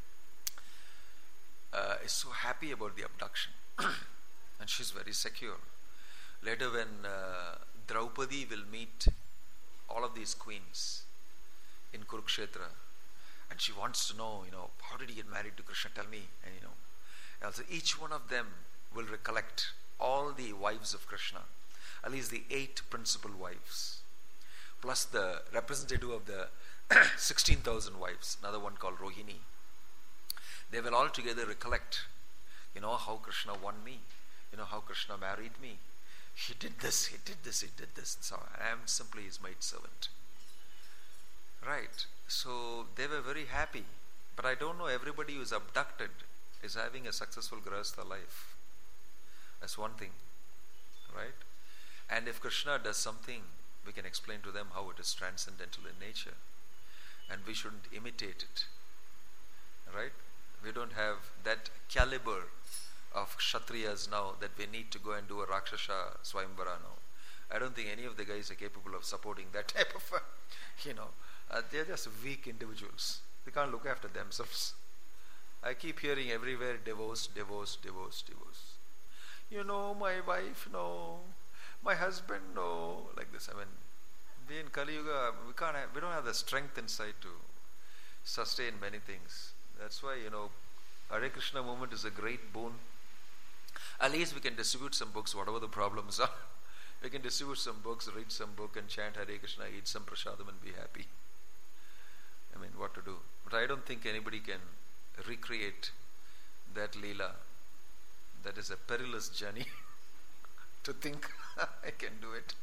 is so happy about the abduction and she's very secure. Later when Draupadi will meet all of these queens in Kurukshetra, and she wants to know, how did he get married to Krishna? Tell me. And also each one of them will recollect all the wives of Krishna, at least the 8 principal wives, plus the representative of the 16,000 wives, another one called Rohini. They will all together recollect, how Krishna won me, how Krishna married me. He did this, he did this, he did this. So I am simply his maidservant. Right. So they were very happy. But I don't know, everybody who is abducted is having a successful grahastha life. That's one thing. Right? And if Krishna does something, we can explain to them how it is transcendental in nature. And we shouldn't imitate it. Right? We don't have that caliber of Kshatriyas now that we need to go and do a Rakshasa Swayamvara now. I don't think any of the guys are capable of supporting that type of, they're just weak individuals. They can't look after themselves. I keep hearing everywhere, divorce, divorce, divorce, divorce. My wife, no. My husband, no. Like this. We in Kali Yuga, we don't have the strength inside to sustain many things. That's why, Hare Krishna movement is a great boon. At least we can distribute some books, whatever the problems are. We can distribute some books, read some book and chant Hare Krishna, eat some prasadam and be happy. What to do? But I don't think anybody can recreate that Leela. That is a perilous journey to think I can do it.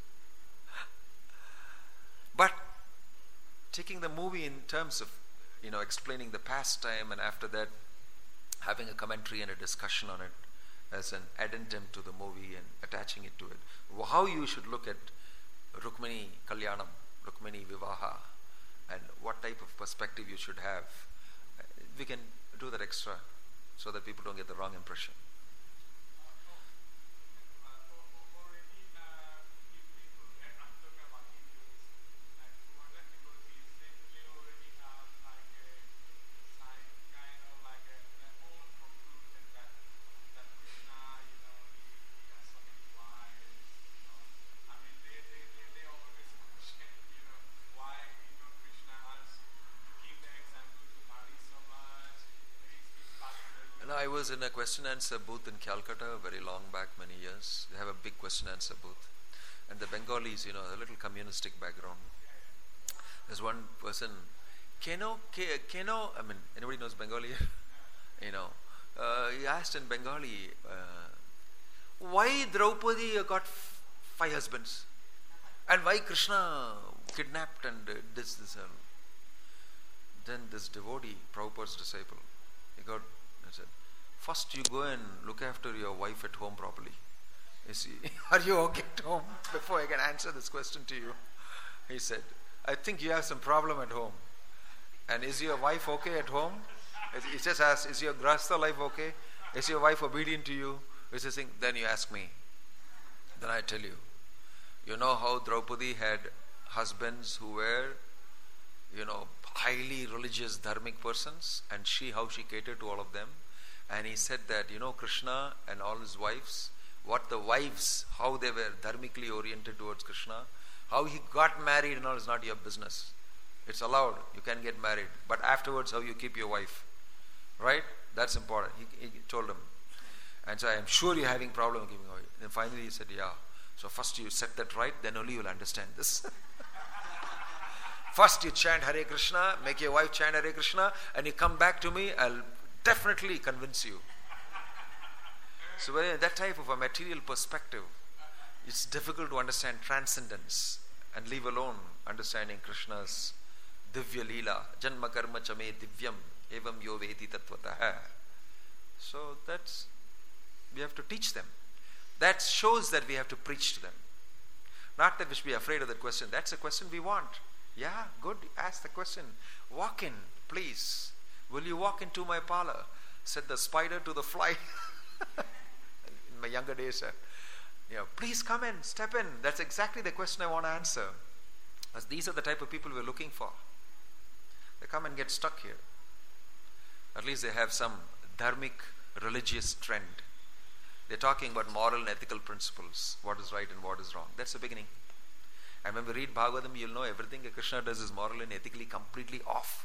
But taking the movie in terms of, explaining the pastime, and after that having a commentary and a discussion on it as an addendum to the movie and attaching it to it. How you should look at Rukmini Kalyanam, Rukmini Vivaha, and what type of perspective you should have. We can do that extra so that people don't get the wrong impression. I was in a question answer booth in Calcutta very long back, many years. They have a big question answer booth. And the Bengalis, a little communistic background. There's one person, anybody knows Bengali? He asked in Bengali, why Draupadi got 5 husbands? And why Krishna kidnapped and this. Then this devotee, Prabhupada's disciple, he said, first you go and look after your wife at home properly. You see, are you okay at home? Before I can answer this question to you. He said, I think you have some problem at home. And is your wife okay at home? He just asked, is your grahastha life okay? Is your wife obedient to you? Then you ask me. Then I tell you. You know how Draupadi had husbands who were, highly religious dharmic persons, and how she catered to all of them. And he said that, Krishna and all his wives, how they were dharmically oriented towards Krishna, how he got married and all is not your business. It's allowed, you can get married, but afterwards how you keep your wife, right? That's important. He told him. And so I am sure you're having problem giving away. Then finally he said, yeah. So first you set that right, then only you'll understand this. First you chant Hare Krishna, make your wife chant Hare Krishna, and you come back to me, I'll definitely convince you. So that type of a material perspective, it's difficult to understand transcendence, and leave alone understanding Krishna's Divya Leela, Janma Karma Chame Divyam, Evam Yo Veti Tattvataha. So we have to teach them. That shows that we have to preach to them. Not that we should be afraid of that question. That's a question we want. Yeah, good, ask the question. Walk in, please. Will you walk into my parlor? Said the spider to the fly. In my younger days, please come in, step in. That's exactly the question I want to answer. Because these are the type of people we're looking for. They come and get stuck here. At least they have some dharmic, religious trend. They're talking about moral and ethical principles, what is right and what is wrong. That's the beginning. And when we read Bhagavatam, you'll know everything that Krishna does is moral and ethically completely off.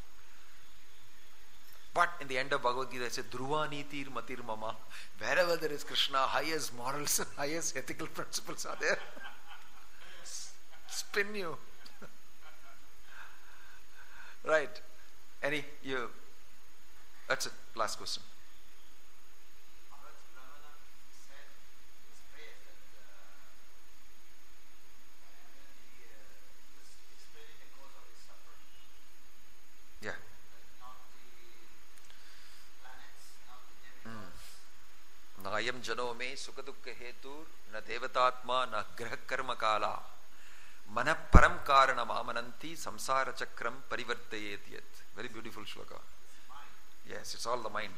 But in the end of Bhagavad Gita, it says, Dhruva nitir matir mama. Wherever there is Krishna, highest morals and highest ethical principles are there. Spin you. Right. That's it. Last question. Yeah. Na ayam jano me sukadukka hetur na devatatma na graha karma kala mana param karanam amananti samsara chakram parivartayet yet. Very beautiful shloka. Yes, it's all the mind.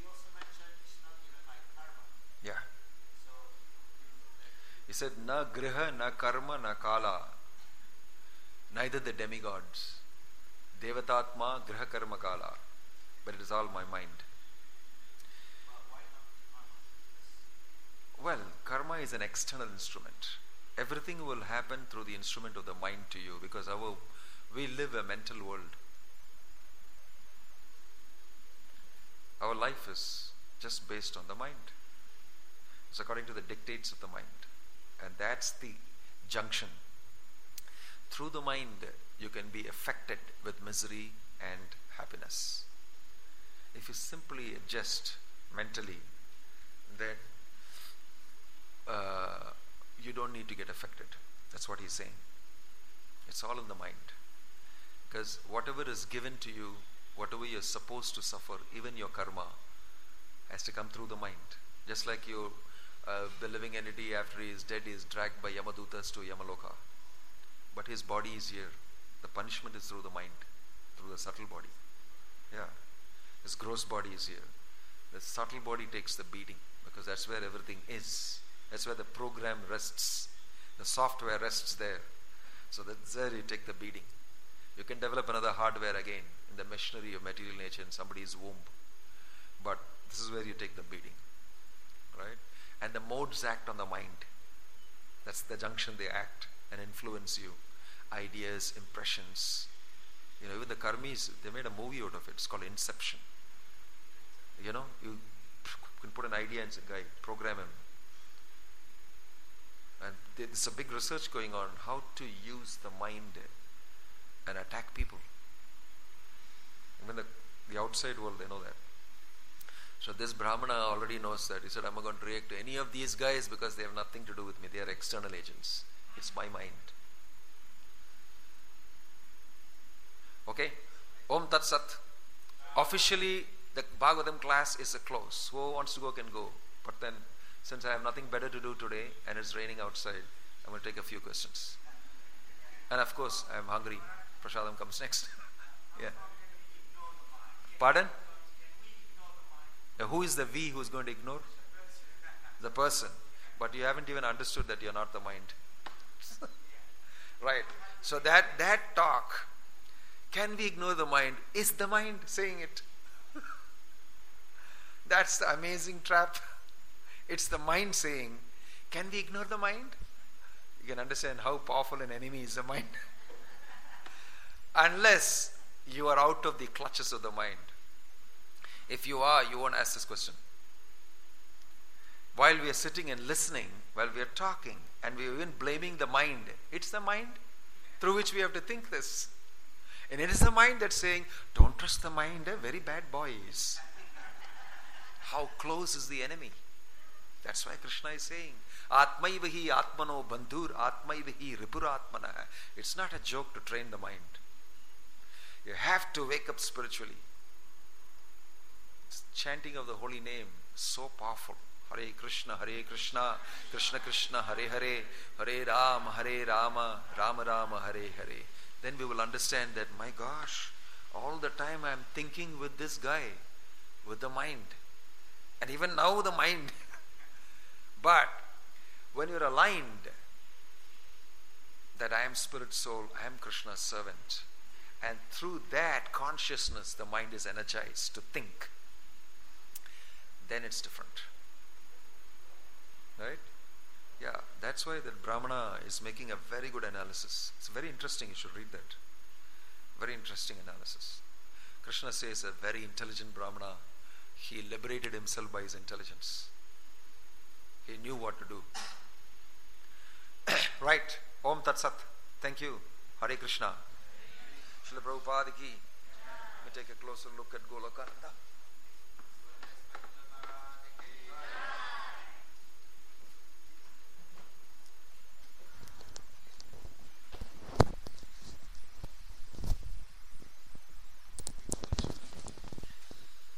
Yeah. He said, na griha, na karma, na kala. Neither the demigods. Devatatma, griha, karma, kala. But it is all my mind. Well, karma is an external instrument. Everything will happen through the instrument of the mind to you, because we live a mental world. Our life is just based on the mind. It's according to the dictates of the mind. And that's the junction. Through the mind, you can be affected with misery and happiness. If you simply adjust mentally, then you don't need to get affected. That's what he's saying. It's all in the mind. Because whatever is given to you, whatever you're supposed to suffer, even your karma, has to come through the mind. Just like you, the living entity after he is dead is dragged by Yamadutas to Yamaloka. But his body is here. The punishment is through the mind, through the subtle body. Yeah. His gross body is here. The subtle body takes the beating, because that's where everything is. That's where the program rests. The software rests there. So that's there you take the beating. You can develop another hardware again in the machinery of material nature in somebody's womb. But this is where you take the beating. Right? And the modes act on the mind. That's the junction they act and influence you. Ideas, impressions. Even the karmis, they made a movie out of it. It's called Inception. You can put an idea in a guy, program him. And there's a big research going on how to use the mind and attack people. Even the outside world, they know that. So this Brahmana already knows that. He said, I'm not going to react to any of these guys because they have nothing to do with me. They are external agents. It's my mind. Okay? Om Tat Sat. Officially, the Bhagavatam class is a close. Who wants to go can go. But then, since I have nothing better to do today and it's raining outside, I'm going to take a few questions. And of course, I'm hungry. Prasadam comes next. Yeah. Pardon? Who is the we who is going to ignore? The person. But you haven't even understood that you're not the mind. Right. So that talk, can we ignore the mind? Is the mind saying it? That's the amazing trap. It's the mind saying, can we ignore the mind? You can understand how powerful an enemy is the mind. Unless you are out of the clutches of the mind. If you are, you won't ask this question. While we are sitting and listening, while we are talking, and we are even blaming the mind, it's the mind through which we have to think this. And it is the mind that's saying, don't trust the mind, very bad boys. How close is the enemy? That's why Krishna is saying, Atmaivahi Atmano Bandhur Atmaivahi Ripuratmana. It's not a joke to train the mind. You have to wake up spiritually. Chanting of the holy name is so powerful. Hare Krishna, Krishna Krishna, Hare Hare, Hare Rama, Rama Rama, Hare Hare. Then we will understand that, my gosh, all the time I am thinking with this guy, with the mind. And even now the mind. But when you're aligned, that I am spirit soul, I am Krishna's servant. And through that consciousness, the mind is energized to think. Then it's different. Right? Yeah, that's why that Brahmana is making a very good analysis. It's very interesting, you should read that. Very interesting analysis. Krishna says a very intelligent Brahmana, he liberated himself by his intelligence. He knew what to do. Right. Om Tat Sat. Thank you. Hare Krishna. Srila Prabhupada ki. Let me take a closer look at Golokananda.